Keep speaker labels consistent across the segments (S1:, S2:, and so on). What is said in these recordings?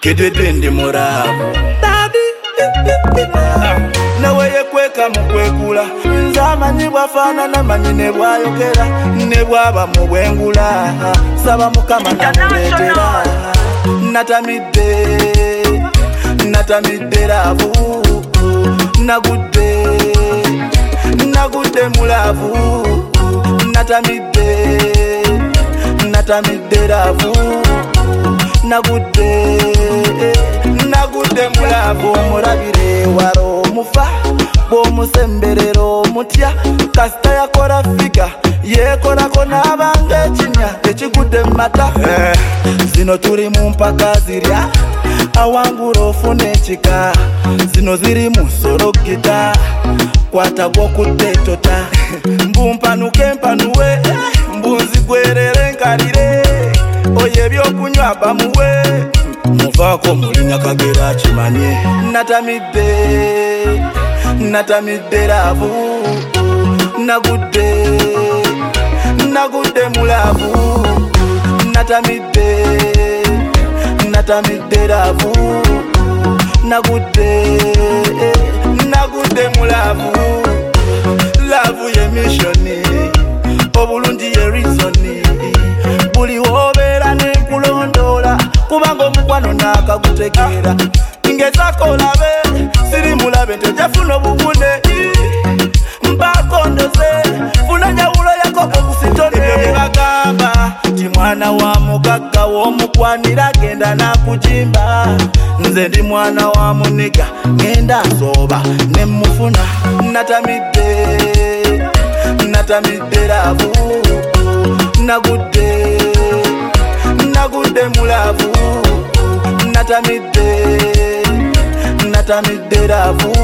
S1: kedwedwe ndi muravu nawe yekweka mukwekula nzamanyi bwafana namanyi ne bwayogera ne bwaba mu bwengula saba mukama namuleetera natamidde laavu nagudde mulavu natamidde laavu nagudde mulavu omulabire waro omufa bw'omusemberera omutya kasita yakola figa yekolako n'abanga ekinya ekigudde mu mata zino tuli mu mpaka zirya awangula ofuna ekika zino ziri mu sorogita kwata gw'okudetota mbumpanuke mpanuwe mbunzigwerere nkalire oyo ebyokunywa bamuwe muvaako mulinya kagera kimanye natamidde laavu nagudde mulavu natamidde laavu nagudde mulavu laavu ye missioni obulungi ye reasoni buli wobeera nenkulondoola kubanga omukwano naakagutegeera ngezako olabe siri mulabe ntejafuna obubune mpakondoze funa njawulo yakopo kusitone ebyo byebagamba ti mwana wa mugagga w'omukwanira genda nakujimba nze ndi mwana wa muniga ngenda asooba nemufuna natamidde laavu nagudde mulavu natamidde laavu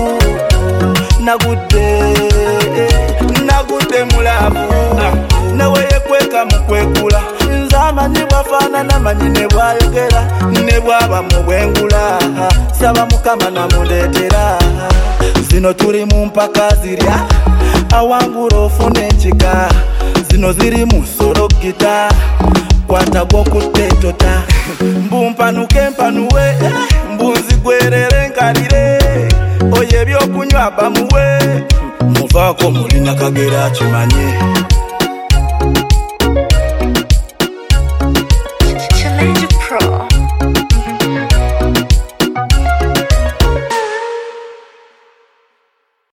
S1: nagudde mulavu nawe yekweka mukwekula nzamanyi bwafana namanyi ne bwayogera ne bwaba mu bwengula saba mukama namuleetera zino tuli mu mpaka zirya awangula ofuna ekika zino ziri mu sorogita kwata gw'okudetota mbumpanuke mpanuwe mbunzigwerere nkalire oyo ebyokunywa bamuwe muvaako mulinya kagera kimanye